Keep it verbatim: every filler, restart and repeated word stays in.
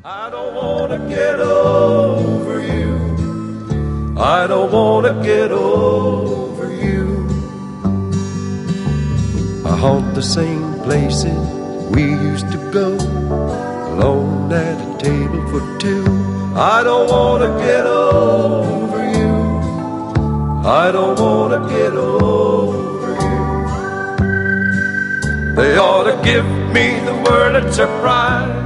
I don't wanna get over you. I don't wanna get over you. I haunt the same places we used to go, alone at a table for two. I don't wanna get over you. I don't wanna get over you. They ought to give me the word of surprise.